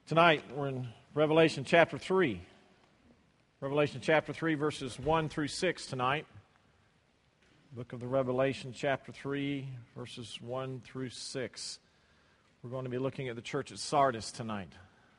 Tonight, we're in Revelation chapter 3. Revelation chapter 3, verses 1 through 6 tonight. Book of the Revelation chapter 3, verses 1 through 6. We're going to be looking at the church at Sardis tonight.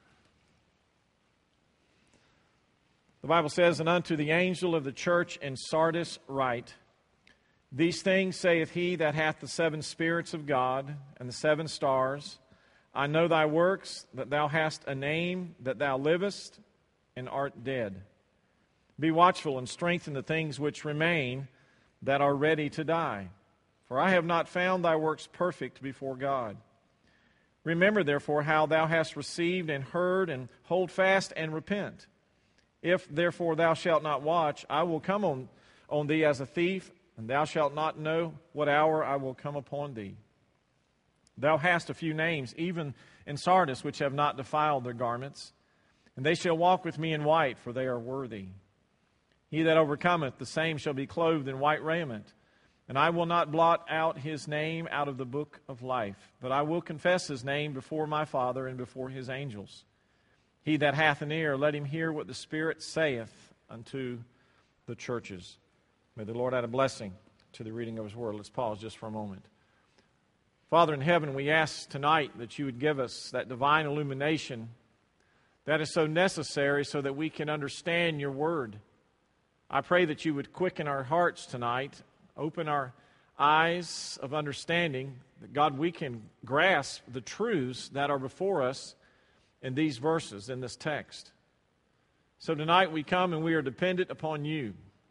The Bible says, "And unto the angel of the church in Sardis write, These things saith he that hath the seven spirits of God and the seven stars. I know thy works, that thou hast a name, that thou livest, and art dead. Be watchful and strengthen the things which remain, that are ready to die. For I have not found thy works perfect before God. Remember, therefore, how thou hast received and heard, and hold fast and repent. If, therefore, thou shalt not watch, I will come on thee as a thief, and thou shalt not know what hour I will come upon thee. Thou hast a few names, even in Sardis, which have not defiled their garments, and they shall walk with me in white, for they are worthy. He that overcometh, the same shall be clothed in white raiment, and I will not blot out his name out of the book of life, but I will confess his name before my Father and before his angels. He that hath an ear, let him hear what the Spirit saith unto the churches." May the Lord add a blessing to the reading of His Word. Let's pause just for a moment. Father in heaven, we ask tonight that you would give us that divine illumination that is so necessary so that we can understand your Word. I pray that you would quicken our hearts tonight, open our eyes of understanding, that God, we can grasp the truths that are before us in these verses, in this text. So tonight we come and we are dependent upon you.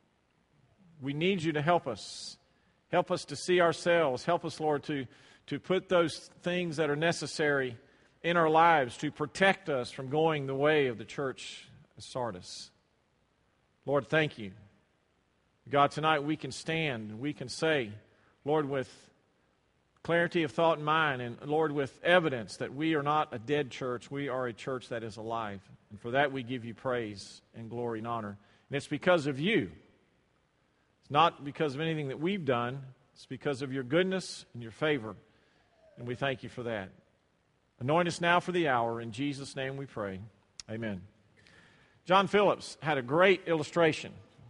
We need you to help us. Help us to see ourselves. Help us, Lord, to put those things that are necessary in our lives to protect us from going the way of the church of Sardis. Lord, thank you. God, tonight we can stand, we can say, Lord, with clarity of thought and mind, and Lord, with evidence that we are not a dead church, we are a church that is alive. And for that we give you praise and glory and honor. And it's because of you. It's not because of anything that we've done. It's because of your goodness and your favor. And we thank you for that. Anoint us now for the hour. In Jesus' name we pray. Amen. John Phillips had a great illustration.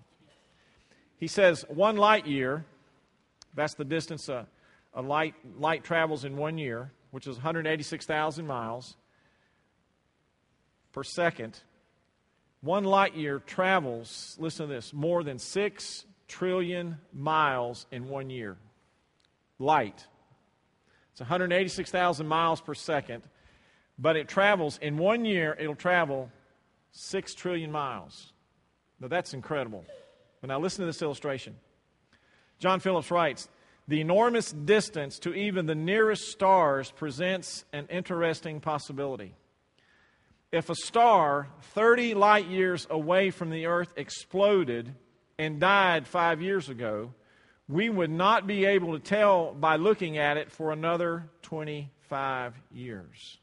He says 1 light year, that's the distance a light travels in 1 year, which is 186,000 miles per second. 1 light year travels, listen to this, more than 6 trillion miles in 1 year. Light. It's 186,000 miles per second, but it travels, in 1 year, it'll travel 6 trillion miles. Now that's incredible. But now listen to this illustration. John Phillips writes, "The enormous distance to even the nearest stars presents an interesting possibility. If a star 30 light years away from the earth exploded and died 5 years ago, we would not be able to tell by looking at it for another 25 years.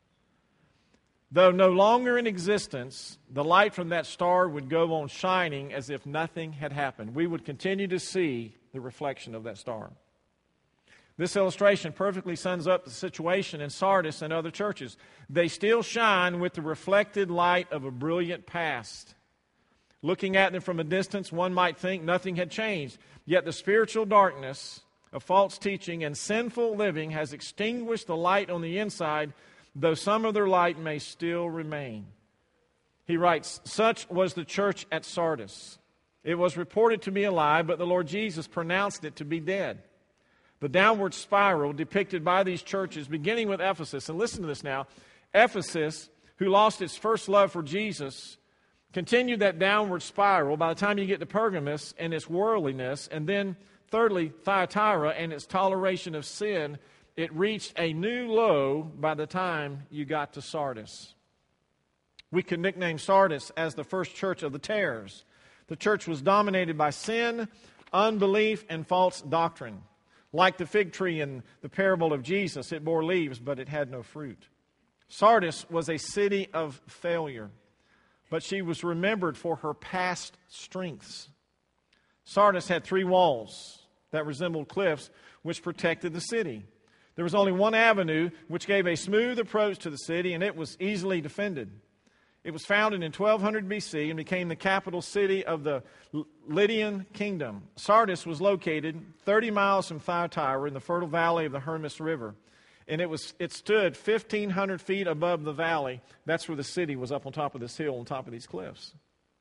Though no longer in existence, the light from that star would go on shining as if nothing had happened. We would continue to see the reflection of that star." This illustration perfectly sums up the situation in Sardis and other churches. They still shine with the reflected light of a brilliant past. Looking at them from a distance, one might think nothing had changed. Yet the spiritual darkness of false teaching and sinful living has extinguished the light on the inside, though some of their light may still remain. He writes, "Such was the church at Sardis. It was reported to be alive, but the Lord Jesus pronounced it to be dead." The downward spiral depicted by these churches, beginning with Ephesus, and listen to this now, Ephesus, who lost its first love for Jesus, continued that downward spiral by the time you get to Pergamos and its worldliness, and then thirdly, Thyatira and its toleration of sin. It reached a new low by the time you got to Sardis. We can nickname Sardis as the first church of the tares. The church was dominated by sin, unbelief, and false doctrine. Like the fig tree in the parable of Jesus, it bore leaves, but it had no fruit. Sardis was a city of failure, but she was remembered for her past strengths. Sardis had 3 walls that resembled cliffs which protected the city. There was only one avenue which gave a smooth approach to the city, and it was easily defended. It was founded in 1200 BC and became the capital city of the Lydian kingdom. Sardis was located 30 miles from Thyatira in the fertile valley of the Hermus River. And it stood 1,500 feet above the valley. That's where the city was, up on top of this hill, on top of these cliffs.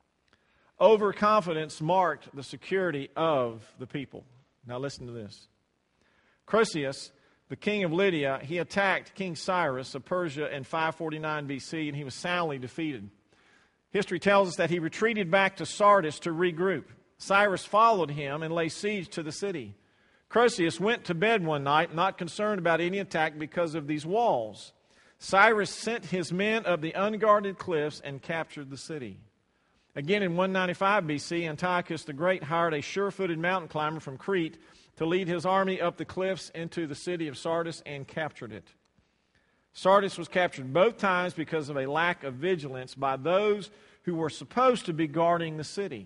Overconfidence marked the security of the people. Now listen to this. Croesus, the king of Lydia, he attacked King Cyrus of Persia in 549 BC, and he was soundly defeated. History tells us that he retreated back to Sardis to regroup. Cyrus followed him and laid siege to the city. Croesus went to bed one night, not concerned about any attack because of these walls. Cyrus sent his men up the unguarded cliffs and captured the city. Again, in 195 BC, Antiochus the Great hired a sure-footed mountain climber from Crete to lead his army up the cliffs into the city of Sardis and captured it. Sardis was captured both times because of a lack of vigilance by those who were supposed to be guarding the city.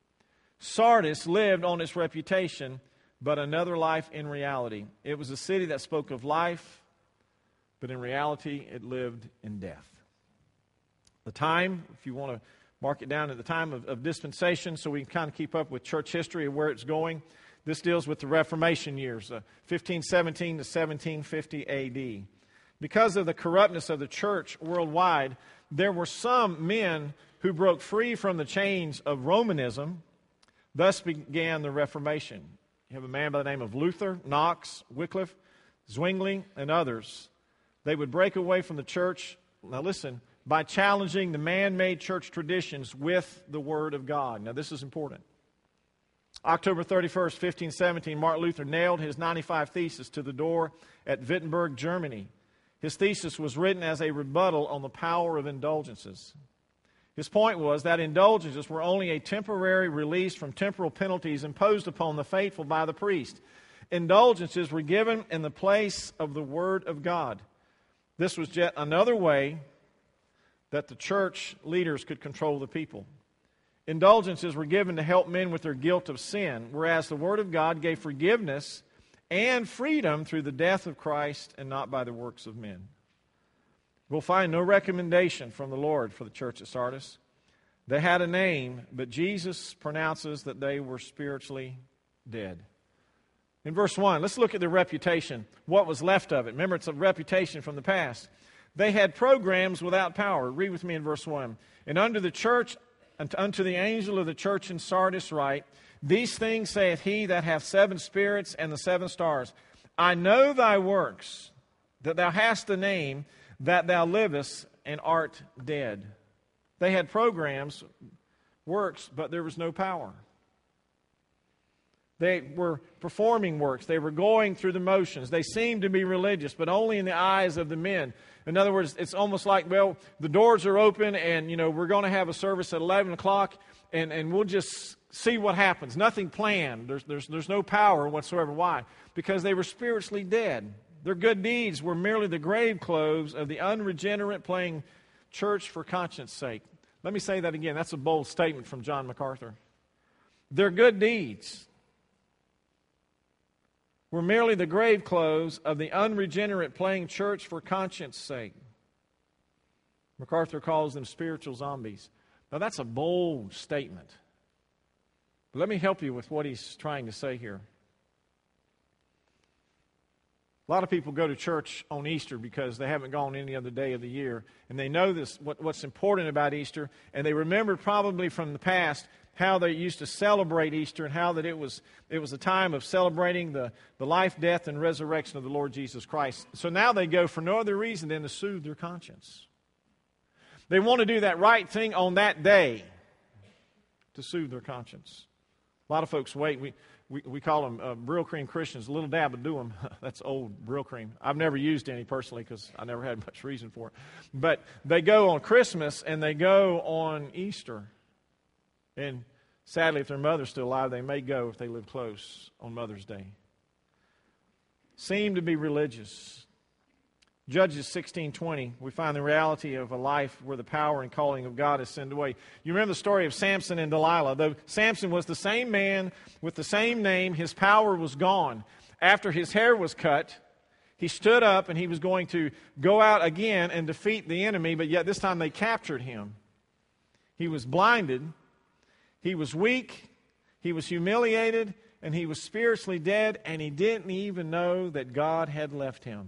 Sardis lived on its reputation, but another life in reality. It was a city that spoke of life, but in reality, it lived in death. The time, if you want to mark it down at the time of dispensation so we can kind of keep up with church history of where it's going, this deals with the Reformation years, 1517 to 1750 A.D. Because of the corruptness of the church worldwide, there were some men who broke free from the chains of Romanism. Thus began the Reformation. You have a man by the name of Luther, Knox, Wycliffe, Zwingli, and others. They would break away from the church, now listen, by challenging the man-made church traditions with the Word of God. Now this is important. October 31st, 1517, Martin Luther nailed his 95 Theses to the door at Wittenberg, Germany. His thesis was written as a rebuttal on the power of indulgences. His point was that indulgences were only a temporary release from temporal penalties imposed upon the faithful by the priest. Indulgences were given in the place of the Word of God. This was yet another way that the church leaders could control the people. Indulgences were given to help men with their guilt of sin, whereas the Word of God gave forgiveness and freedom through the death of Christ and not by the works of men. We'll find no recommendation from the Lord for the church at Sardis. They had a name, but Jesus pronounces that they were spiritually dead. In verse 1, let's look at their reputation, what was left of it. Remember, it's a reputation from the past. They had programs without power. Read with me in verse 1. And unto the church, and unto the angel of the church in Sardis write, These things saith he that hath 7 spirits and the 7 stars. I know thy works, that thou hast a name, that thou livest and art dead. They had programs, works, but there was no power. They were performing works. They were going through the motions. They seemed to be religious, but only in the eyes of the men. In other words, it's almost like, well, the doors are open and, we're going to have a service at 11 o'clock and we'll just see what happens. Nothing planned. There's no power whatsoever. Why? Because they were spiritually dead. Their good deeds were merely the grave clothes of the unregenerate playing church for conscience sake. Let me say that again. That's a bold statement from John MacArthur. Their good deeds were merely the grave clothes of the unregenerate playing church for conscience sake. MacArthur calls them spiritual zombies. Now that's a bold statement. But let me help you with what he's trying to say here. A lot of people go to church on Easter because they haven't gone any other day of the year. And they know this what's important about Easter. And they remember probably from the past how they used to celebrate Easter and how that it was a time of celebrating the life, death, and resurrection of the Lord Jesus Christ. So now they go for no other reason than to soothe their conscience. They want to do that right thing on that day to soothe their conscience. A lot of folks wait. We call them Brill Cream Christians. A little dab will do them. That's old Brill Cream. I've never used any personally because I never had much reason for it. But they go on Christmas and they go on Easter. And sadly, if their mother's still alive, they may go if they live close on Mother's Day. Seem to be religious. Judges 16:20, we find the reality of a life where the power and calling of God is sent away. You remember the story of Samson and Delilah. Though Samson was the same man with the same name, his power was gone. After his hair was cut, He stood up and he was going to go out again and defeat the enemy, but yet this time they captured him. He was blinded, he was weak, he was humiliated, and he was spiritually dead, and he didn't even know that God had left him.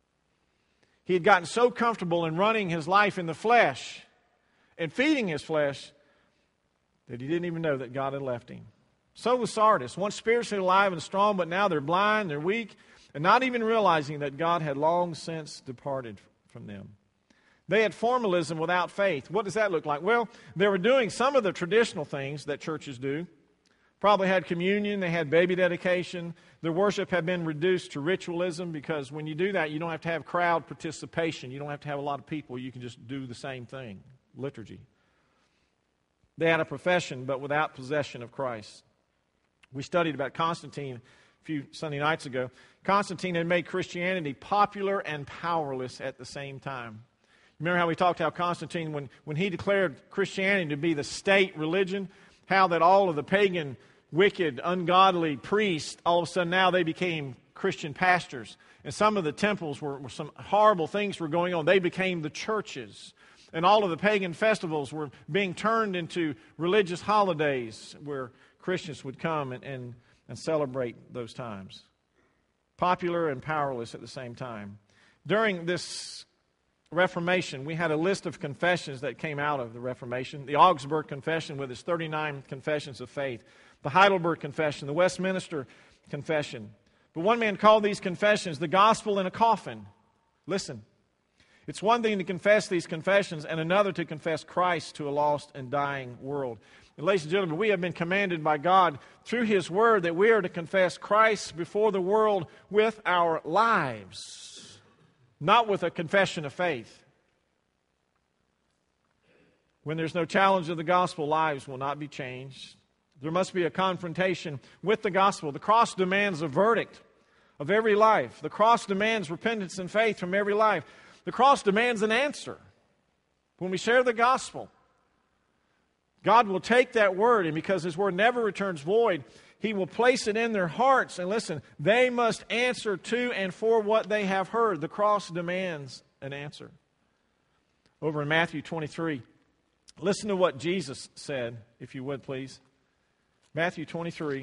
He had gotten so comfortable in running his life in the flesh and feeding his flesh that he didn't even know that God had left him. So was Sardis, once spiritually alive and strong, but now they're blind, they're weak, and not even realizing that God had long since departed from them. They had formalism without faith. What does that look like? Well, they were doing some of the traditional things that churches do. Probably had communion, they had baby dedication. Their worship had been reduced to ritualism, because when you do that, you don't have to have crowd participation. You don't have to have a lot of people. You can just do the same thing, liturgy. They had a profession, but without possession of Christ. We studied about Constantine a few Sunday nights ago. Constantine had made Christianity popular and powerless at the same time. Remember how we talked how Constantine, when he declared Christianity to be the state religion, how that all of the pagan, wicked, ungodly priests, all of a sudden now they became Christian pastors. And some of the temples were some horrible things were going on. They became the churches. And all of the pagan festivals were being turned into religious holidays where Christians would come and celebrate those times. Popular and powerless at the same time. During this Reformation, we had a list of confessions that came out of the Reformation. The Augsburg Confession with its 39 confessions of faith. The Heidelberg Confession, the Westminster Confession. But one man called these confessions the gospel in a coffin. Listen, it's one thing to confess these confessions and another to confess Christ to a lost and dying world. And ladies and gentlemen, we have been commanded by God through His Word that we are to confess Christ before the world with our lives, not with a confession of faith. When there's no challenge of the gospel, lives will not be changed. There must be a confrontation with the gospel. The cross demands a verdict of every life. The cross demands repentance and faith from every life. The cross demands an answer. When we share the gospel, God will take that word, and because His word never returns void, He will place it in their hearts. And listen, they must answer to and for what they have heard. The cross demands an answer. Over in Matthew 23, listen to what Jesus said, if you would please. Matthew 23,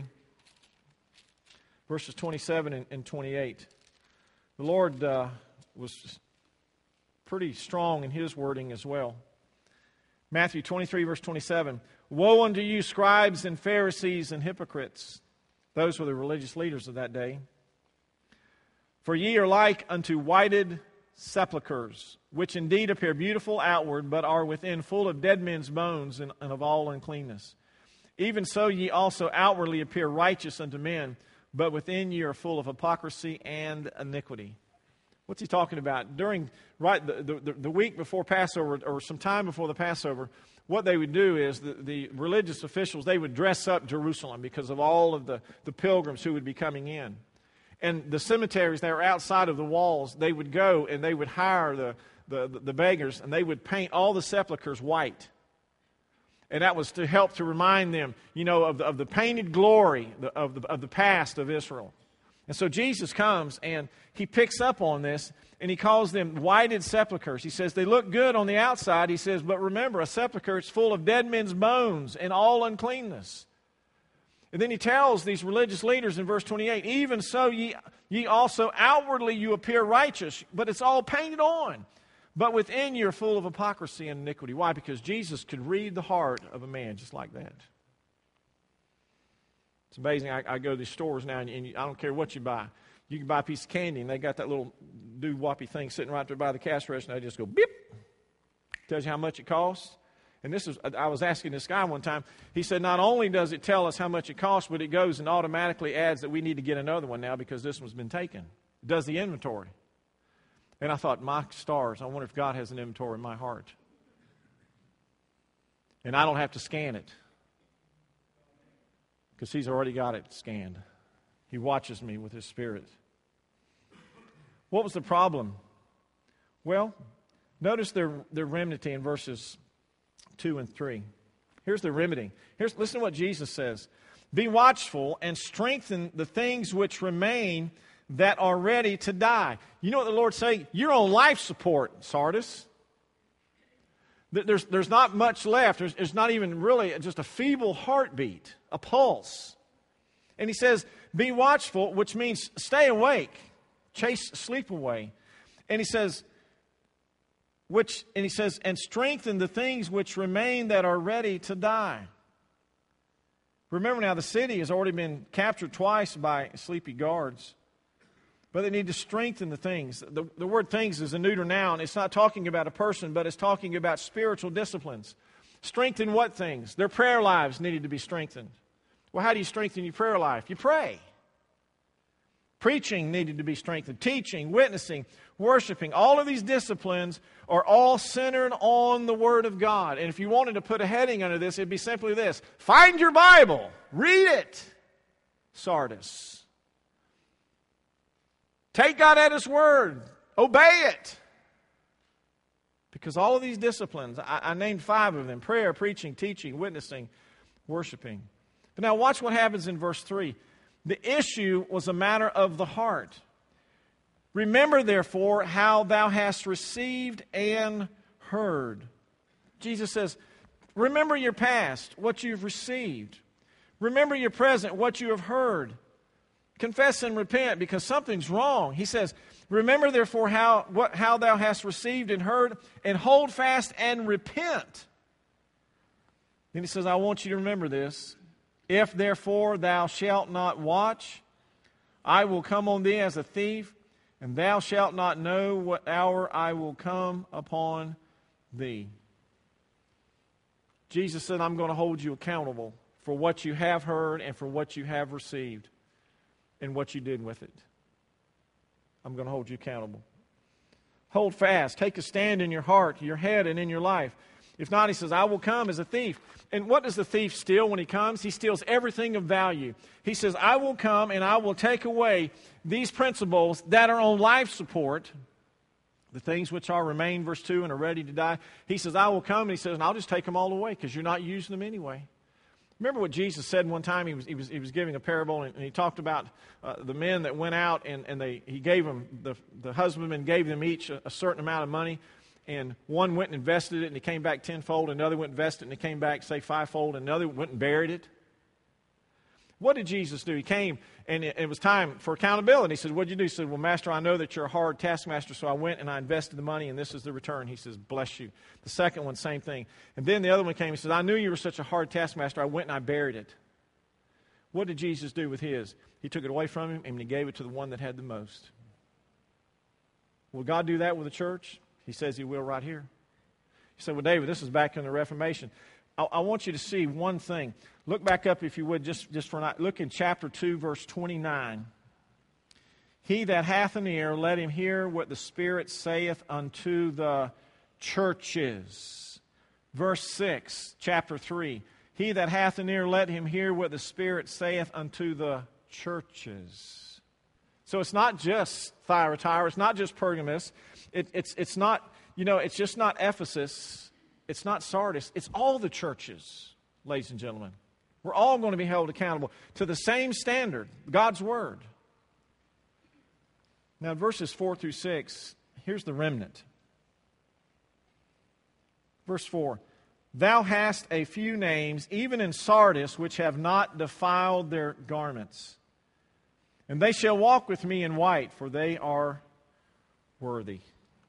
verses 27 and 28. The Lord was pretty strong in His wording as well. Matthew 23, verse 27. Woe unto you, scribes and Pharisees and hypocrites. Those were the religious leaders of that day. For ye are like unto whited sepulchres, which indeed appear beautiful outward, but are within full of dead men's bones and of all uncleanness. Even so ye also outwardly appear righteous unto men, but within ye are full of hypocrisy and iniquity. What's he talking about? During the week before Passover, or some time before the Passover, what they would do is the religious officials, they would dress up Jerusalem because of all of the pilgrims who would be coming in. And the cemeteries that were outside of the walls, they would go and they would hire the beggars, and they would paint all the sepulchres white. And that was to help to remind them, of the painted glory of the past of Israel. And so Jesus comes and He picks up on this and He calls them whited sepulchres. He says they look good on the outside. He says, but remember, a sepulchre is full of dead men's bones and all uncleanness. And then He tells these religious leaders in verse 28, even so ye also outwardly you appear righteous, but it's all painted on. But within you are full of hypocrisy and iniquity. Why? Because Jesus could read the heart of a man just like that. It's amazing. I go to these stores now, and I don't care what you buy. You can buy a piece of candy, and they got that little doo-woppy thing sitting right there by the cash register, and they just go, beep. Tells you how much it costs. And I was asking this guy one time. He said, not only does it tell us how much it costs, but it goes and automatically adds that we need to get another one now because this one's been taken. It does the inventory. And I thought, my stars, I wonder if God has an inventory in my heart. And I don't have to scan it, because He's already got it scanned. He watches me with His Spirit. What was the problem? Well, notice their remedy in verses 2 and 3. Here's the remedy. Listen to what Jesus says. Be watchful and strengthen the things which remain, that are ready to die. You know what the Lord's saying? You're on life support, Sardis. There's not much left. There's not even really just a feeble heartbeat, a pulse. And he says, be watchful, which means stay awake, chase sleep away. And he says, and strengthen the things which remain that are ready to die. Remember now, the city has already been captured twice by sleepy guards. But they need to strengthen the things. The word things is a neuter noun. It's not talking about a person, but it's talking about spiritual disciplines. Strengthen what things? Their prayer lives needed to be strengthened. Well, how do you strengthen your prayer life? You pray. Preaching needed to be strengthened. Teaching, witnessing, worshiping. All of these disciplines are all centered on the Word of God. And if you wanted to put a heading under this, it'd be simply this. Find your Bible. Read it. Sardis. Take God at His word. Obey it. Because all of these disciplines, I named 5 of them. Prayer, preaching, teaching, witnessing, worshiping. But now watch what happens in verse 3. The issue was a matter of the heart. Remember, therefore, how thou hast received and heard. Jesus says, remember your past, what you've received. Remember your present, what you have heard. Confess and repent because something's wrong. He says, remember therefore how thou hast received and heard, and hold fast and repent. Then he says, I want you to remember this. If therefore thou shalt not watch, I will come on thee as a thief, and thou shalt not know what hour I will come upon thee. Jesus said, I'm going to hold you accountable for what you have heard and for what you have received. And what you did with it. I'm going to hold you accountable. Hold fast. Take a stand in your heart, your head, and in your life. If not, he says, I will come as a thief. And what does the thief steal when he comes? He steals everything of value. He says, I will come and I will take away these principles that are on life support, the things which are remain, verse 2, and are ready to die. He says, I will come, and he says, and I'll just take them all away because you're not using them anyway. Remember what Jesus said one time? He was giving a parable, and he talked about the men that went out, and he gave them, the husbandman gave them each a certain amount of money, and one went and invested it, and he came back tenfold, another went and invested it, and he came back, say, fivefold, and another went and buried it. What did Jesus do? He came, and it was time for accountability. He said, what did you do? He said, well, Master, I know that you're a hard taskmaster, so I went and I invested the money, and this is the return. He says, bless you. The second one, same thing. And then the other one came. He said, I knew you were such a hard taskmaster. I went and I buried it. What did Jesus do with his? He took it away from him, and he gave it to the one that had the most. Will God do that with the church? He says He will right here. You say, well, David, this is back in the Reformation. I want you to see one thing. Look back up, if you would, just for a night. Look in chapter 2, verse 29. He that hath an ear, let him hear what the Spirit saith unto the churches. Verse 6, chapter 3. He that hath an ear, let him hear what the Spirit saith unto the churches. So it's not just Thyatira. It's not just Pergamos. It's not, it's just not Ephesus. It's not Sardis. It's all the churches, ladies and gentlemen. We're all going to be held accountable to the same standard, God's Word. Now, verses 4 through 6, here's the remnant. Verse 4, thou hast a few names, even in Sardis, which have not defiled their garments. And they shall walk with me in white, for they are worthy.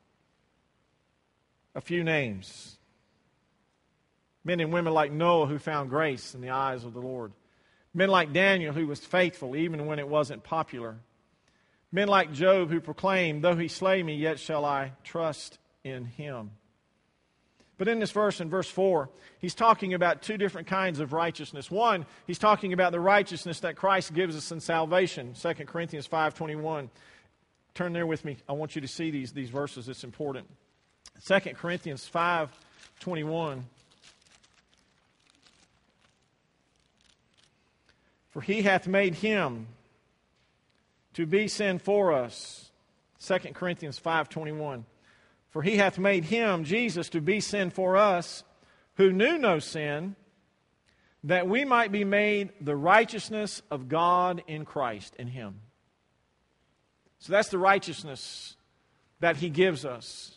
A few names. Men and women like Noah who found grace in the eyes of the Lord. Men like Daniel who was faithful even when it wasn't popular. Men like Job who proclaimed, though he slay me, yet shall I trust in him. But in this verse, in verse 4, he's talking about 2 different kinds of righteousness. One, he's talking about the righteousness that Christ gives us in salvation. 2 Corinthians 5:21. Turn there with me. I want you to see these verses. It's important. 2 Corinthians 5:21. For he hath made him to be sin for us. 2 Corinthians 5:21. For he hath made him, Jesus, to be sin for us, who knew no sin, that we might be made the righteousness of God in Christ, in him. So that's the righteousness that He gives us.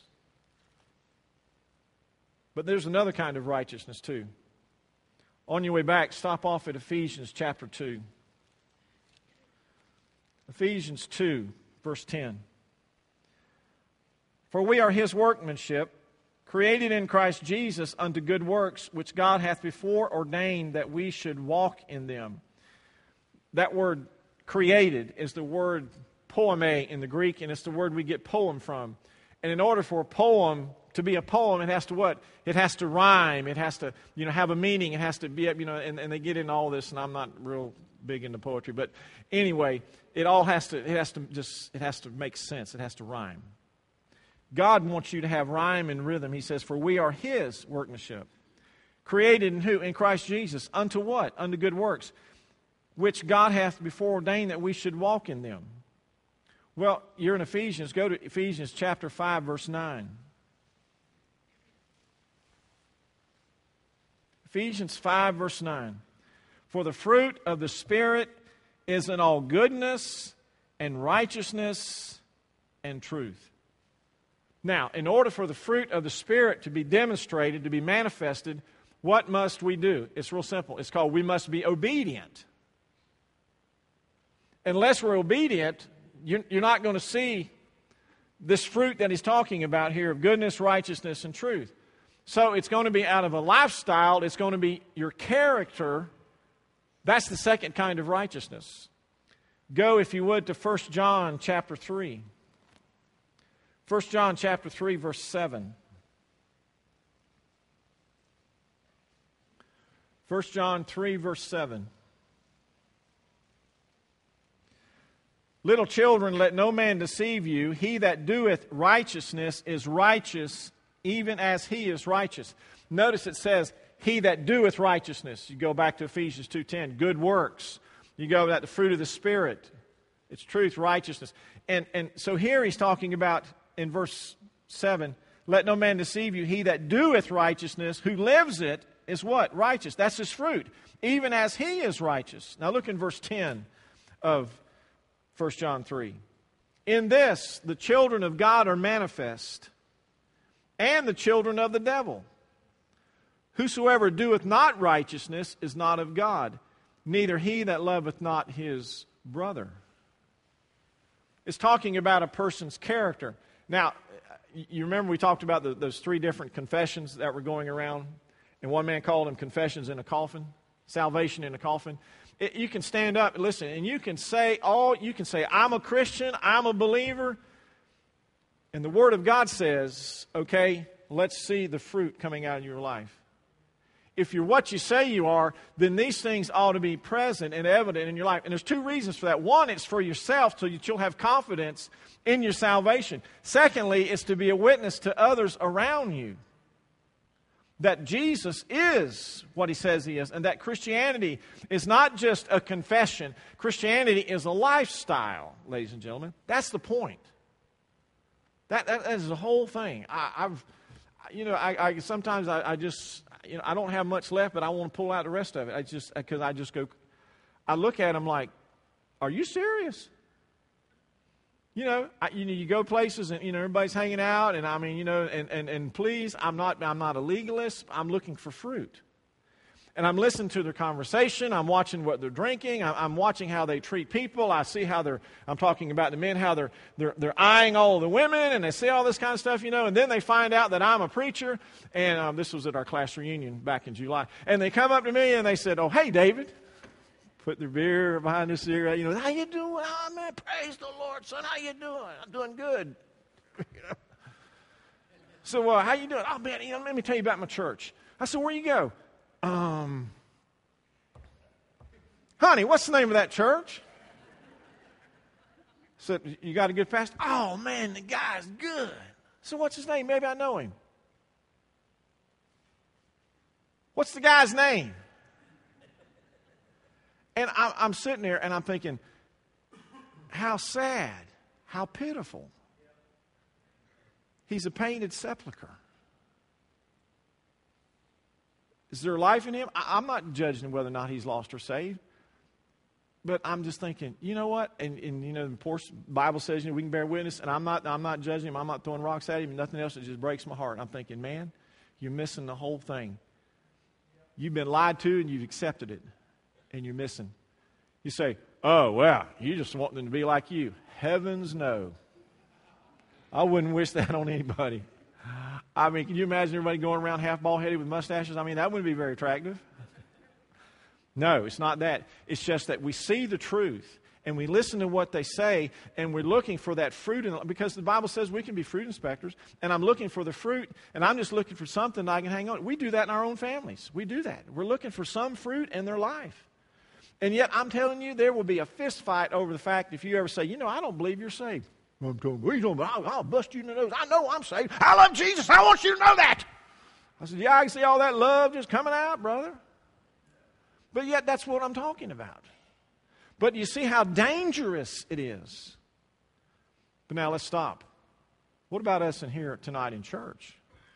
But there's another kind of righteousness too. On your way back, stop off at Ephesians chapter 2. Ephesians 2, verse 10. For we are His workmanship, created in Christ Jesus unto good works, which God hath before ordained that we should walk in them. That word created is the word poeme in the Greek, and it's the word we get poem from. And in order for a poem to be a poem, it has to what? It has to rhyme. It has to, have a meaning. It has to be, and they get into all this, and I'm not real big into poetry, but anyway, it has to make sense. It has to rhyme. God wants you to have rhyme and rhythm. He says, for we are His workmanship. Created in who? In Christ Jesus. Unto what? Unto good works, which God hath before ordained that we should walk in them. Well, you're in Ephesians. Go to Ephesians chapter 5, verse 9. Ephesians 5, verse 9. For the fruit of the Spirit is in all goodness and righteousness and truth. Now, in order for the fruit of the Spirit to be demonstrated, to be manifested, what must we do? It's real simple. It's called we must be obedient. Unless we're obedient, you're not going to see this fruit that he's talking about here of goodness, righteousness, and truth. So it's going to be out of a lifestyle. It's going to be your character. That's the second kind of righteousness. Go, if you would, to 1 John chapter 3. 1 John chapter 3, verse 7. 1 John 3, verse 7. Little children, let no man deceive you. He that doeth righteousness is righteous, even as he is righteous. Notice it says, he that doeth righteousness. You go back to Ephesians 2:10, good works. You go back to the fruit of the Spirit. It's truth, righteousness. And so here he's talking about, in verse 7, let no man deceive you. He that doeth righteousness, who lives it, is what? Righteous. That's his fruit. Even as he is righteous. Now look in verse 10 of 1 John 3. In this, the children of God are manifest, and the children of the devil. Whosoever doeth not righteousness is not of God, neither he that loveth not his brother. It's talking about a person's character. Now, you remember we talked about those three different confessions that were going around, and one man called them confessions in a coffin, salvation in a coffin. You can stand up and listen, and you can say, I'm a Christian, I'm a believer, and the Word of God says, okay, let's see the fruit coming out of your life. If you're what you say you are, then these things ought to be present and evident in your life. And there's two reasons for that. One, it's for yourself so that you'll have confidence in your salvation. Secondly, it's to be a witness to others around you that Jesus is what He says He is, and that Christianity is not just a confession. Christianity is a lifestyle, ladies and gentlemen. That's the point. That is the whole thing. Sometimes I just, I don't have much left, but I want to pull out the rest of it. I look at them like, are you serious? You go places and, everybody's hanging out, and and please, I'm not a legalist. I'm looking for fruit. And I'm listening to their conversation. I'm watching what they're drinking. I'm watching how they treat people. I see how I'm talking about the men, how they're eyeing all the women, and they see all this kind of stuff, And then they find out that I'm a preacher, and this was at our class reunion back in July. And they come up to me and they said, "Oh, hey, David." Put their beer behind their cigarette. How you doing? Oh, man, praise the Lord, son. How you doing? I'm doing good. So, how you doing? Oh, man, let me tell you about my church. I said, where you go? Honey, what's the name of that church? I said, you got a good pastor? Oh, man, the guy's good. So what's his name? Maybe I know him. What's the guy's name? And I'm sitting there and I'm thinking, how sad, how pitiful. He's a painted sepulcher. Is there life in him? I'm not judging whether or not he's lost or saved. But I'm just thinking, you know what? And of course, the Bible says, we can bear witness, and I'm not judging him. I'm not throwing rocks at him. Nothing else. It just breaks my heart. I'm thinking, man, you're missing the whole thing. You've been lied to, and you've accepted it, and you're missing. You say, oh, well, you just want them to be like you. Heavens no. I wouldn't wish that on anybody. I mean, can you imagine everybody going around half bald-headed with mustaches? I mean, that wouldn't be very attractive. No, it's not that. It's just that we see the truth and we listen to what they say and we're looking for that fruit. Because the Bible says we can be fruit inspectors, and I'm looking for the fruit, and I'm just looking for something that I can hang on. We do that in our own families. We do that. We're looking for some fruit in their life. And yet I'm telling you, there will be a fist fight over the fact if you ever say, I don't believe you're saved. I'll bust you in the nose. I know I'm saved. I love Jesus. I want you to know that. I said, yeah, I can see all that love just coming out, brother. But yet that's what I'm talking about. But you see how dangerous it is. But now let's stop. What about us in here tonight in church?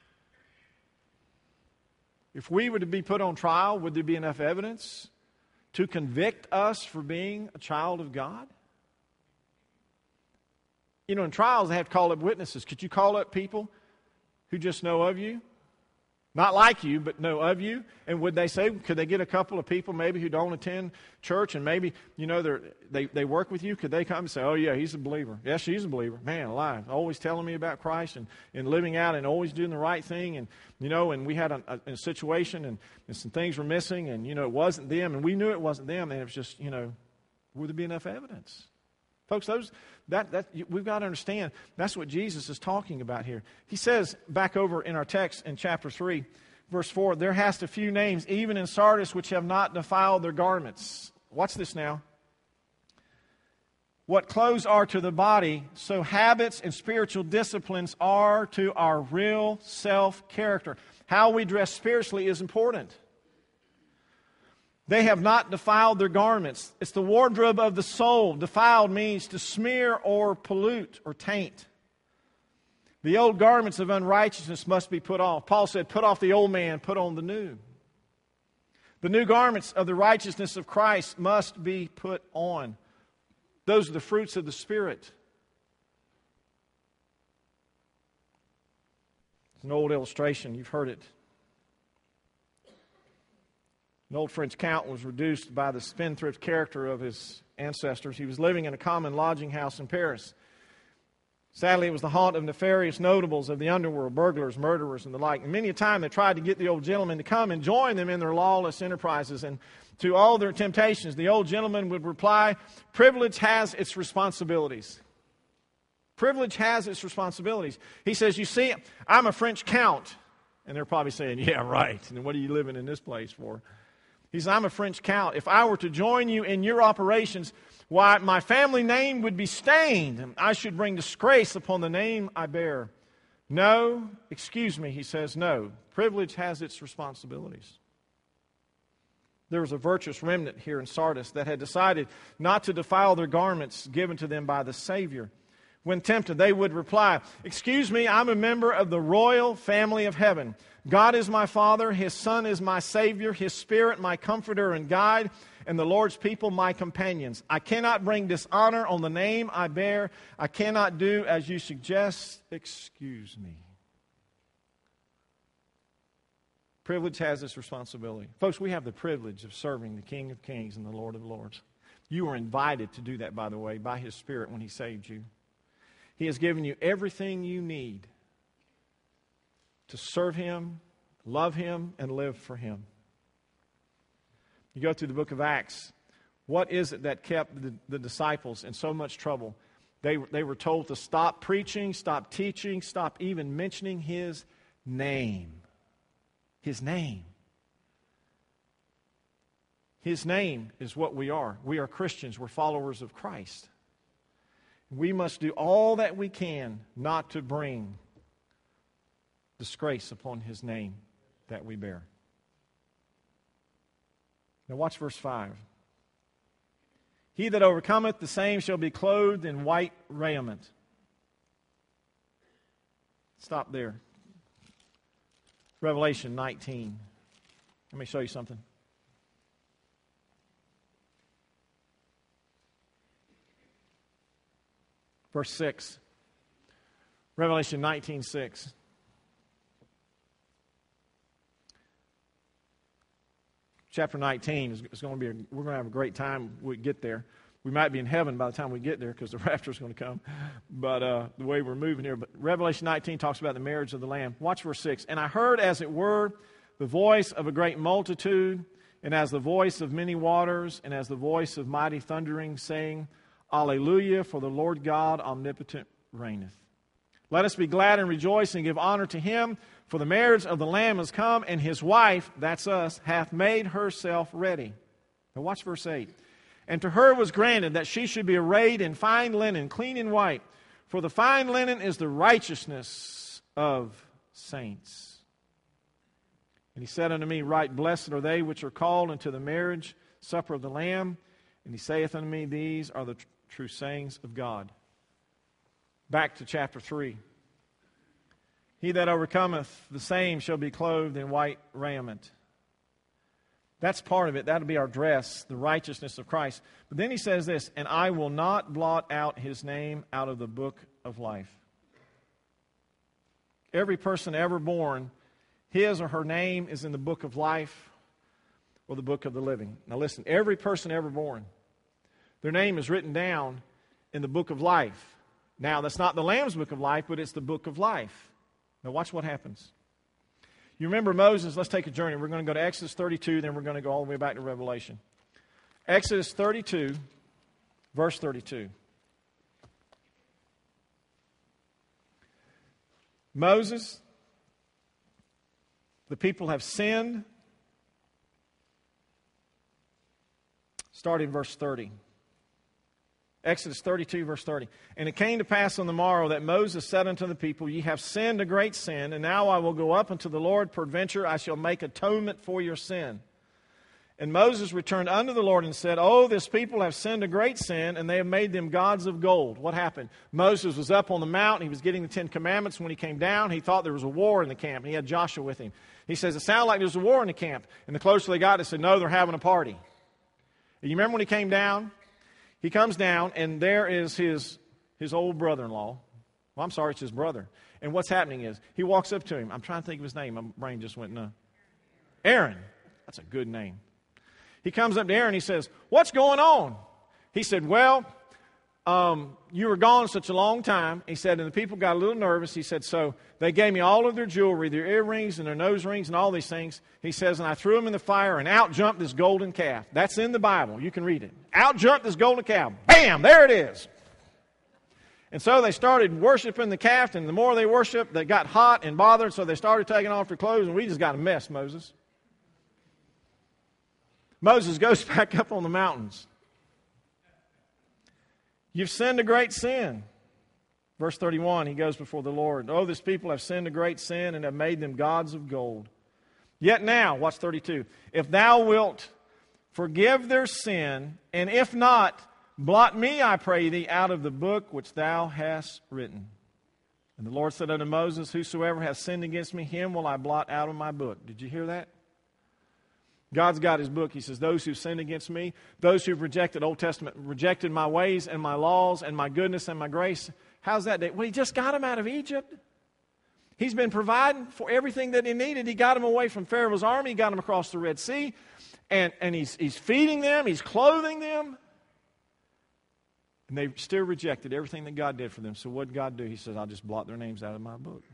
If we were to be put on trial, would there be enough evidence to convict us for being a child of God? In trials they have to call up witnesses. Could you call up people who just know of you? Not like you, but know of you. And would they say, could they get a couple of people maybe who don't attend church and maybe, they work with you? Could they come and say, oh yeah, he's a believer. Yeah, she's a believer. Man, alive. Always telling me about Christ and living out and always doing the right thing. And, and we had a situation and some things were missing and, it wasn't them. And we knew it wasn't them. And it was just, would there be enough evidence? Folks, we've got to understand that's what Jesus is talking about here. He says back over in our text in chapter 3, verse 4, there hast a few names, even in Sardis, which have not defiled their garments. Watch this now. What clothes are to the body, so habits and spiritual disciplines are to our real self-character. How we dress spiritually is important. They have not defiled their garments. It's the wardrobe of the soul. Defiled means to smear or pollute or taint. The old garments of unrighteousness must be put off. Paul said, put off the old man, put on the new. The new garments of the righteousness of Christ must be put on. Those are the fruits of the Spirit. It's an old illustration. You've heard it. An old French count was reduced by the spendthrift character of his ancestors. He was living in a common lodging house in Paris. Sadly, it was the haunt of nefarious notables of the underworld, burglars, murderers, and the like. And many a time they tried to get the old gentleman to come and join them in their lawless enterprises. And to all their temptations, the old gentleman would reply, privilege has its responsibilities. Privilege has its responsibilities. He says, you see, I'm a French count. And they're probably saying, yeah, right. And what are you living in this place for? He says, I'm a French count. If I were to join you in your operations, why, my family name would be stained. I should bring disgrace upon the name I bear. No, excuse me, he says, no. Privilege has its responsibilities. There was a virtuous remnant here in Sardis that had decided not to defile their garments given to them by the Savior. When tempted, they would reply, excuse me, I'm a member of the royal family of heaven. God is my Father, His Son is my Savior, His Spirit my comforter and guide, and the Lord's people my companions. I cannot bring dishonor on the name I bear. I cannot do as you suggest. Excuse me. Privilege has its responsibility. Folks, we have the privilege of serving the King of Kings and the Lord of Lords. You were invited to do that, by the way, by His Spirit when He saved you. He has given you everything you need to serve Him, love Him, and live for Him. You go through the book of Acts. What is it that kept the disciples in so much trouble? They were told to stop preaching, stop teaching, stop even mentioning His name. His name. His name is what we are. We are Christians. We're followers of Christ. We must do all that we can not to bring disgrace upon His name that we bear. Now watch verse 5. He that overcometh, the same shall be clothed in white raiment. Stop there. Revelation 19. Let me show you something. verse 6. Revelation 19:6. Chapter 19 is going to be, we're going to have a great time when we get there. We might be in heaven by the time we get there because the rapture is going to come. But the way we're moving here. But Revelation 19 talks about the marriage of the Lamb. Watch verse 6. And I heard, as it were, the voice of a great multitude, and as the voice of many waters, and as the voice of mighty thundering, saying, Alleluia, for the Lord God omnipotent reigneth. Let us be glad and rejoice and give honor to him, for the marriage of the Lamb has come, and his wife, that's us, hath made herself ready. Now watch verse 8. And to her was granted that she should be arrayed in fine linen, clean and white, for the fine linen is the righteousness of saints. And he said unto me, Right blessed are they which are called unto the marriage supper of the Lamb. And he saith unto me, These are the true sayings of God. Back to chapter 3. He that overcometh, the same shall be clothed in white raiment. That's part of it. That'll be our dress, the righteousness of Christ. But then he says this, And I will not blot out his name out of the book of life. Every person ever born, his or her name is in the book of life or the book of the living. Now listen, every person ever born, their name is written down in the book of life. Now, that's not the Lamb's book of life, but it's the book of life. Now watch what happens. You remember Moses, let's take a journey. We're going to go to Exodus 32, then we're going to go all the way back to Revelation. Exodus 32, verse 32. Moses, the people have sinned. Starting in verse 30. Exodus 32, verse 30. And it came to pass on the morrow that Moses said unto the people, Ye have sinned a great sin, and now I will go up unto the Lord, peradventure I shall make atonement for your sin. And Moses returned unto the Lord and said, Oh, this people have sinned a great sin, and they have made them gods of gold. What happened? Moses was up on the mountain. He was getting the 10 Commandments. When he came down, he thought there was a war in the camp. And he had Joshua with him. He says, It sounded like there's a war in the camp. And the closer they got, they said, No, they're having a party. And you remember when he came down? He comes down, and there is his old brother-in-law. Well, I'm sorry, it's his brother. And what's happening is, he walks up to him. I'm trying to think of his name. My brain just went, no. Aaron. That's a good name. He comes up to Aaron, he says, What's going on? He said, Well, you were gone such a long time. He said, and the people got a little nervous. He said, so they gave me all of their jewelry, their earrings and their nose rings and all these things. He says, and I threw them in the fire, and out jumped this golden calf. That's in the Bible. You can read it. Out jumped this golden calf. Bam! There it is. And so they started worshiping the calf, and the more they worshiped, they got hot and bothered, so they started taking off their clothes, and we just got a mess, Moses. Moses goes back up on the mountains. You've sinned a great sin. Verse 31, he goes before the Lord. Oh, this people have sinned a great sin and have made them gods of gold. Yet now, watch 32, if thou wilt forgive their sin, and if not, blot me, I pray thee, out of the book which thou hast written. And the Lord said unto Moses, whosoever hath sinned against me, him will I blot out of my book. Did you hear that? God's got his book. He says, those who sinned against me, those who've rejected Old Testament, rejected my ways and my laws and my goodness and my grace. How's that day? Well, he just got them out of Egypt. He's been providing for everything that he needed. He got them away from Pharaoh's army. He got them across the Red Sea. And he's feeding them. He's clothing them. And they still rejected everything that God did for them. So what did God do? He says, I'll just blot their names out of my book.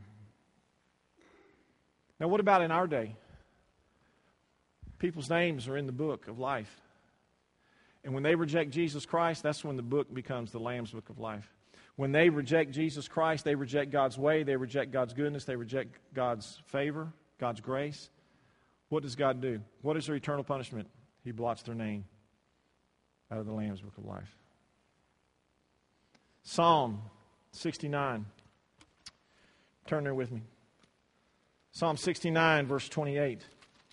Now, what about in our day? People's names are in the book of life. And when they reject Jesus Christ, that's when the book becomes the Lamb's book of life. When they reject Jesus Christ, they reject God's way, they reject God's goodness, they reject God's favor, God's grace. What does God do? What is their eternal punishment? He blots their name out of the Lamb's book of life. Psalm 69. Turn there with me. Psalm 69, verse 28.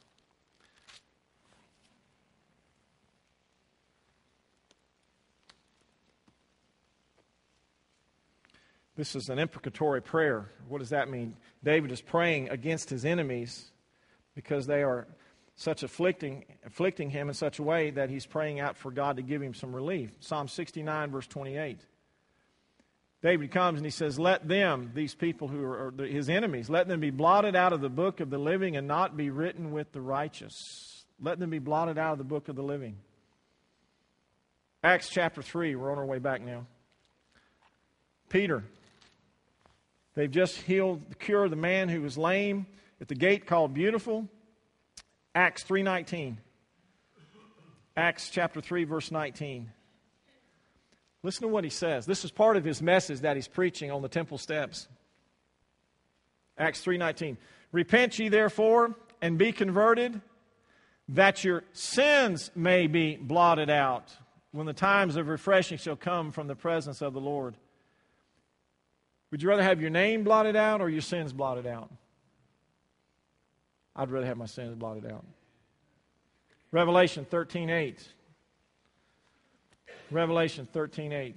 This is an imprecatory prayer. What does that mean? David is praying against his enemies because they are such afflicting him in such a way that he's praying out for God to give him some relief. Psalm 69, verse 28. David comes and he says, let them, these people who are his enemies, let them be blotted out of the book of the living and not be written with the righteous. Let them be blotted out of the book of the living. Acts chapter 3, we're on our way back now. Peter, they've just cured the man who was lame at the gate called Beautiful. Acts 3:19. Acts chapter 3, verse 19. Listen to what he says. This is part of his message that he's preaching on the temple steps. Acts 3:19. Repent ye therefore and be converted, that your sins may be blotted out, when the times of refreshing shall come from the presence of the Lord. Would you rather have your name blotted out or your sins blotted out? I'd rather have my sins blotted out. Revelation 13:8. Revelation 13:8.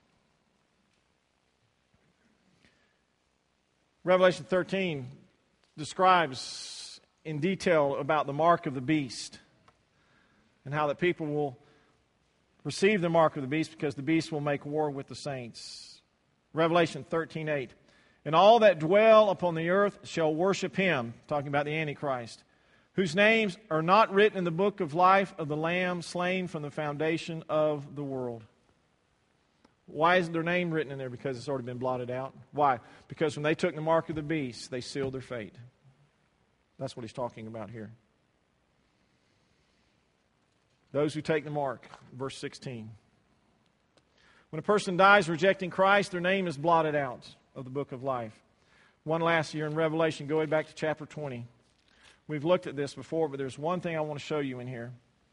Revelation 13 describes in detail about the mark of the beast and how the people will receive the mark of the beast because the beast will make war with the saints. Revelation 13:8. And all that dwell upon the earth shall worship him, talking about the Antichrist, whose names are not written in the book of life of the Lamb slain from the foundation of the world. Why isn't their name written in there? Because it's already been blotted out. Why? Because when they took the mark of the beast, they sealed their fate. That's what he's talking about here. Those who take the mark, verse 16. When a person dies rejecting Christ, their name is blotted out of the book of life. One last year in Revelation, going back to chapter 20. We've looked at this before, but there's one thing I want to show you in here.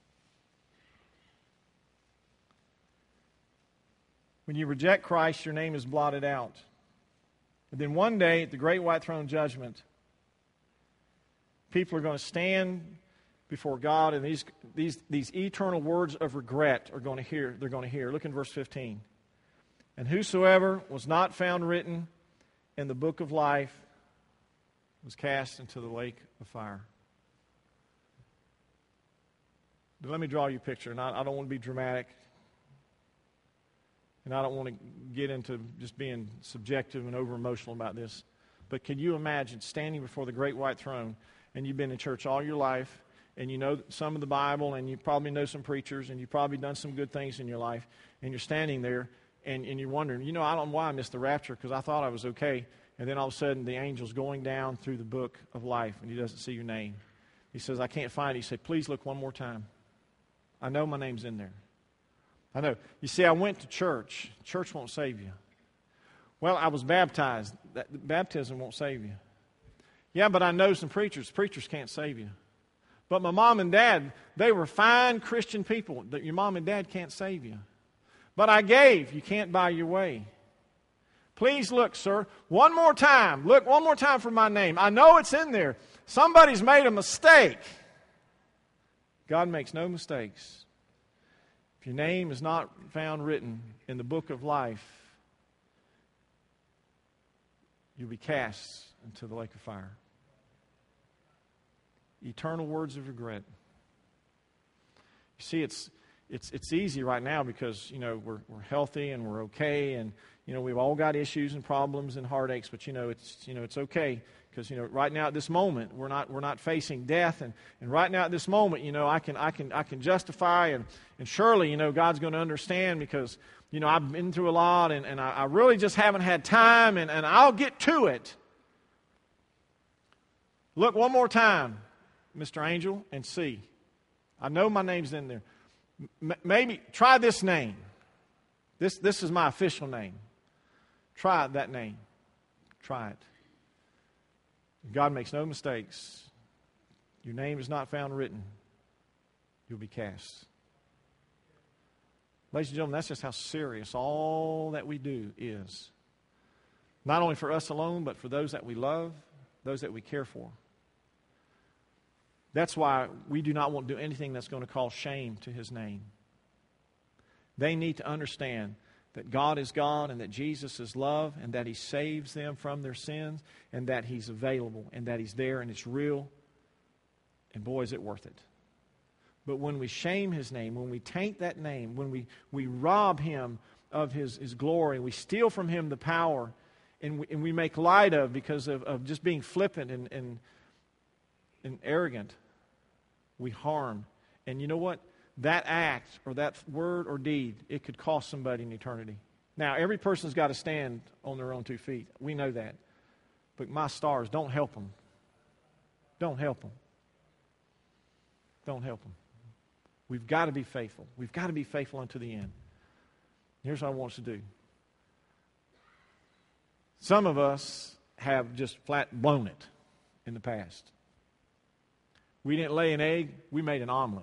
When you reject Christ, your name is blotted out. But then one day, at the great white throne judgment, people are going to stand before God, and these eternal words of regret are going to hear. They're going to hear. Look in verse 15. And whosoever was not found written in the book of life was cast into the lake of fire. But let me draw you a picture. And I don't want to be dramatic. And I don't want to get into just being subjective and over-emotional about this. But can you imagine standing before the great white throne, and you've been in church all your life, and you know some of the Bible, and you probably know some preachers, and you've probably done some good things in your life, and you're standing there, and you're wondering, I don't know why I missed the rapture, because I thought I was okay. And then all of a sudden, the angel's going down through the book of life, and he doesn't see your name. He says, I can't find it. He said, please look one more time. I know my name's in there. I know. You see, I went to church. Church won't save you. Well, I was baptized. Baptism won't save you. Yeah, but I know some preachers. Preachers can't save you. But my mom and dad, they were fine Christian people. Your mom and dad can't save you. But I gave. You can't buy your way. Please look, sir. One more time. Look one more time for my name. I know it's in there. Somebody's made a mistake. God makes no mistakes. If your name is not found written in the book of life, you'll be cast into the lake of fire. Eternal words of regret. You see, it's easy right now because we're healthy and we're okay, and we've all got issues and problems and heartaches, but it's okay because right now at this moment we're not facing death, and right now at this moment I can justify and surely God's going to understand because I've been through a lot and I really just haven't had time and I'll get to it. Look one more time, Mr. Angel, and see. I know my name's in there. Maybe try this name. This is my official name. Try that name. Try it. God makes no mistakes. Your name is not found written. You'll be cast. Ladies and gentlemen, that's just how serious all that we do is. Not only for us alone, but for those that we love, those that we care for. That's why we do not want to do anything that's going to cause shame to His name. They need to understand that God is God and that Jesus is love and that He saves them from their sins and that He's available and that He's there and it's real. And boy, is it worth it. But when we shame His name, when we taint that name, when we rob Him of His glory. We steal from Him the power, and we make light of because of just being flippant and arrogant. We harm. And you know what? That act or that word or deed, it could cost somebody in eternity. Now, every person's got to stand on their own 2 feet. We know that. But my stars, don't help them. Don't help them. Don't help them. We've got to be faithful. We've got to be faithful unto the end. Here's what I want us to do. Some of us have just flat blown it in the past. We didn't lay an egg, we made an omelet.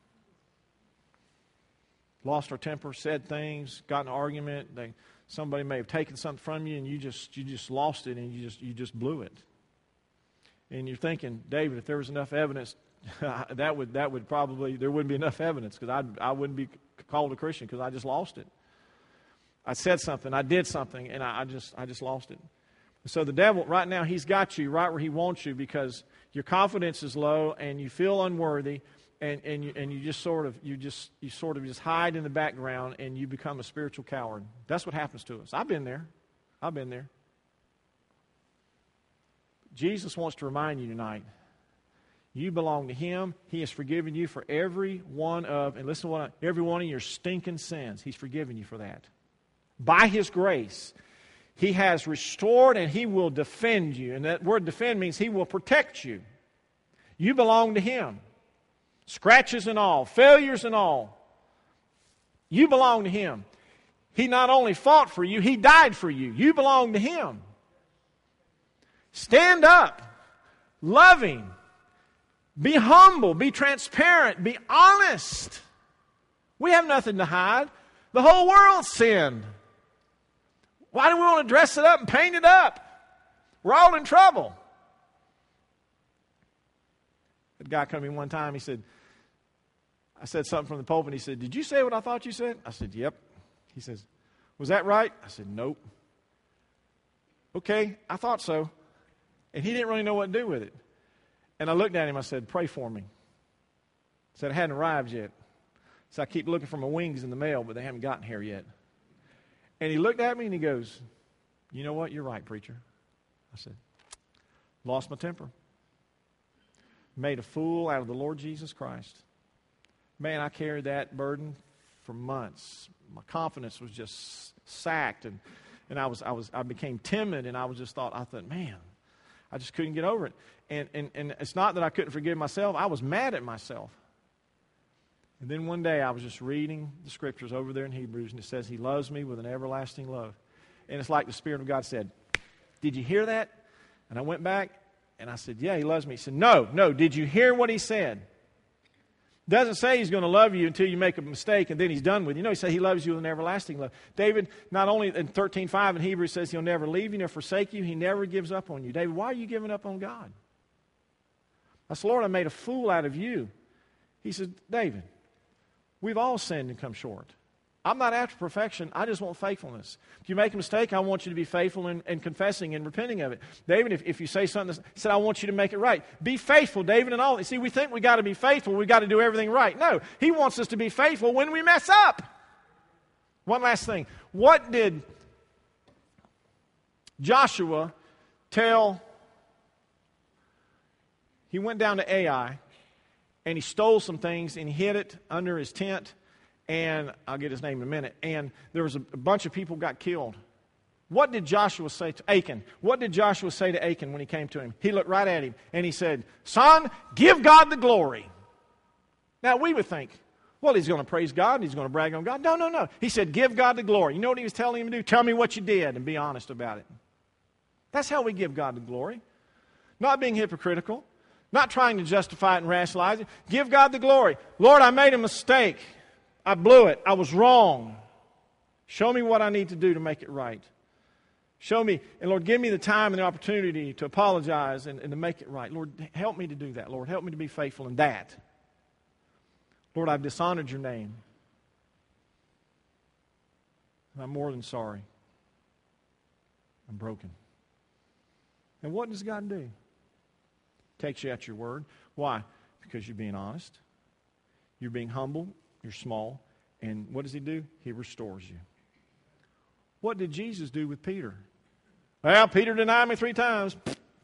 Lost our temper, said things, got in an argument. Somebody may have taken something from you, and you just lost it, and you just blew it. And you're thinking, David, if there was enough evidence, that would probably, there wouldn't be enough evidence, because I wouldn't be called a Christian because I just lost it. I said something, I did something, and I just lost it. So the devil, right now, he's got you right where he wants you because your confidence is low and you feel unworthy, and you sort of just hide in the background and you become a spiritual coward. That's what happens to us. I've been there. Jesus wants to remind you tonight, you belong to Him. He has forgiven you for every one of your stinking sins. He's forgiven you for that. By His grace, He has restored and He will defend you. And that word defend means He will protect you. You belong to Him. Scratches and all, failures and all. You belong to Him. He not only fought for you, He died for you. You belong to Him. Stand up. Loving. Be humble. Be transparent. Be honest. We have nothing to hide. The whole world sinned. Why do we want to dress it up and paint it up? We're all in trouble. The guy came to me one time, I said something from the pulpit, and he said, "Did you say what I thought you said?" I said, "Yep." He says, "Was that right?" I said, "Nope." "Okay, I thought so." And he didn't really know what to do with it. And I looked at him, I said, "Pray for me." I said, "I hadn't arrived yet." So I keep looking for my wings in the mail, but they haven't gotten here yet. And he looked at me and he goes, "You know what? You're right, preacher." I said, "Lost my temper. Made a fool out of the Lord Jesus Christ." Man, I carried that burden for months. My confidence was just sacked, and I became timid, and I thought, man, I just couldn't get over it. And it's not that I couldn't forgive myself. I was mad at myself. And then one day I was just reading the scriptures over there in Hebrews, and it says He loves me with an everlasting love. And it's like the Spirit of God said, "Did you hear that?" And I went back, and I said, "Yeah, He loves me." He said, No, did you hear what He said? Doesn't say He's going to love you until you make a mistake and then He's done with you. No, He said He loves you with an everlasting love. David, not only in 13:5 in Hebrews says He'll never leave you nor forsake you, He never gives up on you. David, why are you giving up on God? I said, "Lord, I made a fool out of you." He said, "David, we've all sinned and come short. I'm not after perfection. I just want faithfulness. If you make a mistake, I want you to be faithful and confessing and repenting of it." David, if you say something, he said, "I want you to make it right." Be faithful, David, and all. See, we think we got to be faithful. We got to do everything right. No, He wants us to be faithful when we mess up. One last thing. What did Joshua tell? He went down to Ai, and he stole some things, and he hid it under his tent. And I'll get his name in a minute. And there was a bunch of people got killed. What did Joshua say to Achan? What did Joshua say to Achan when he came to him? He looked right at him and he said, "Son, give God the glory." Now we would think, well, he's going to praise God and he's going to brag on God. No. He said, "Give God the glory." You know what he was telling him to do? Tell me what you did and be honest about it. That's how we give God the glory. Not being hypocritical. Not trying to justify it and rationalize it. Give God the glory. "Lord, I made a mistake. I blew it. I was wrong. Show me what I need to do to make it right. Show me, and Lord, give me the time and the opportunity to apologize and to make it right. Lord, help me to do that. Lord, help me to be faithful in that. Lord, I've dishonored your name. I'm more than sorry. I'm broken." And what does God do? Takes you at your word. Why? Because you're being honest. You're being humble. You're small. And what does He do? He restores you. What did Jesus do with Peter? Well, Peter denied me 3 times.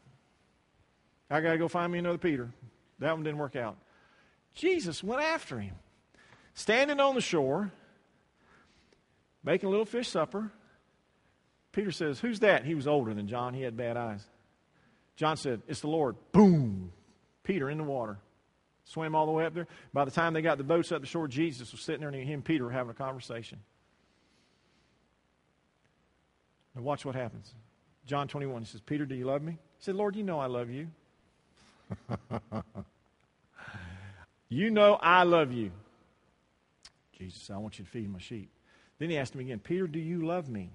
I got to go find me another Peter. That one didn't work out. Jesus went after him. Standing on the shore, making a little fish supper. Peter says, who's that? He was older than John. He had bad eyes. John said, it's the Lord. Boom. Peter in the water. Swam all the way up there. By the time they got the boats up the shore, Jesus was sitting there and him and Peter were having a conversation. Now watch what happens. John 21, he says, Peter, do you love me? He said, Lord, you know I love you. You know I love you. Jesus said, I want you to feed my sheep. Then he asked him again, Peter, do you love me?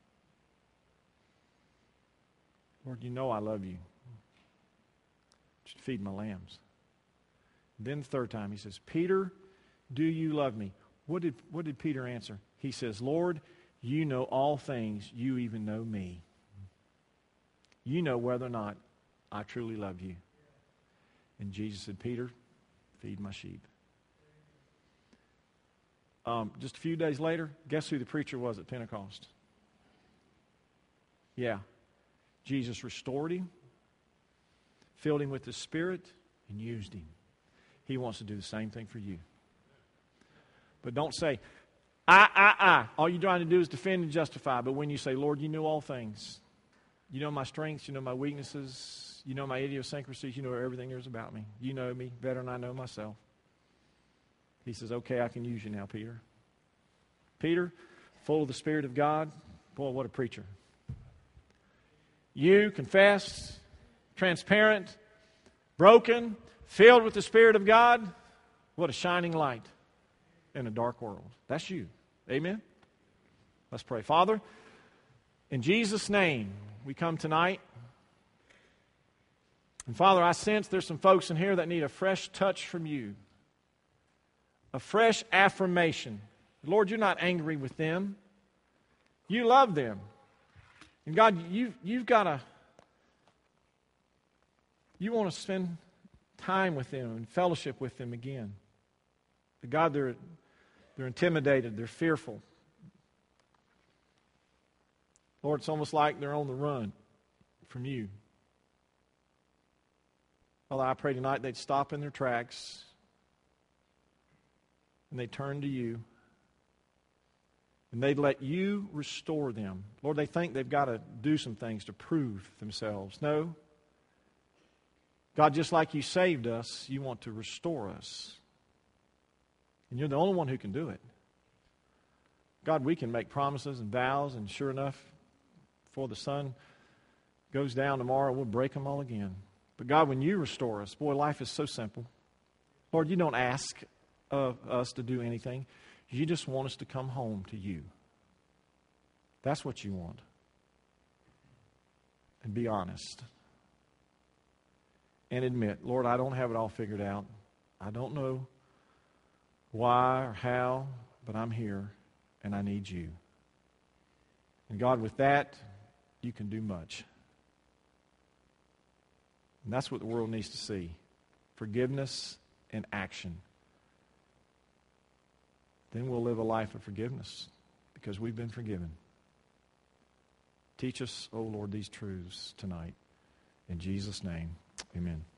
Lord, you know I love you. Just feed my lambs. Then the third time he says, Peter, do you love me? What did Peter answer? He says, Lord, you know all things. You even know me. You know whether or not I truly love you. And Jesus said, Peter, feed my sheep. Just a few days later, guess who the preacher was at Pentecost? Yeah. Jesus restored him, filled him with the Spirit, and used him. He wants to do the same thing for you. But don't say, I. All you're trying to do is defend and justify. But when you say, Lord, you know all things. You know my strengths, you know my weaknesses, you know my idiosyncrasies, you know everything there is about me. You know me better than I know myself. He says, okay, I can use you now, Peter. Peter, full of the Spirit of God. Boy, what a preacher. You confess, transparent, broken, filled with the Spirit of God. What a shining light in a dark world. That's you. Amen? Let's pray. Father, in Jesus' name, we come tonight. And Father, I sense there's some folks in here that need a fresh touch from you. A fresh affirmation. Lord, you're not angry with them. You love them. And God, you've got to, you want to spend time with them and fellowship with them again. But God, they're intimidated. They're fearful. Lord, it's almost like they're on the run from you. Father, I pray tonight they'd stop in their tracks and they'd turn to you and they'd let you restore them. Lord, they think they've got to do some things to prove themselves. No. God, just like you saved us, you want to restore us. And you're the only one who can do it. God, we can make promises and vows, and sure enough, before the sun goes down tomorrow, we'll break them all again. But God, when you restore us, boy, life is so simple. Lord, you don't ask of us to do anything. You just want us to come home to you. That's what you want. And be honest. And admit, Lord, I don't have it all figured out. I don't know why or how, but I'm here and I need you. And God, with that, you can do much. And that's what the world needs to see. Forgiveness and action. Then we'll live a life of forgiveness because we've been forgiven. Teach us, oh Lord, these truths tonight. In Jesus' name, amen.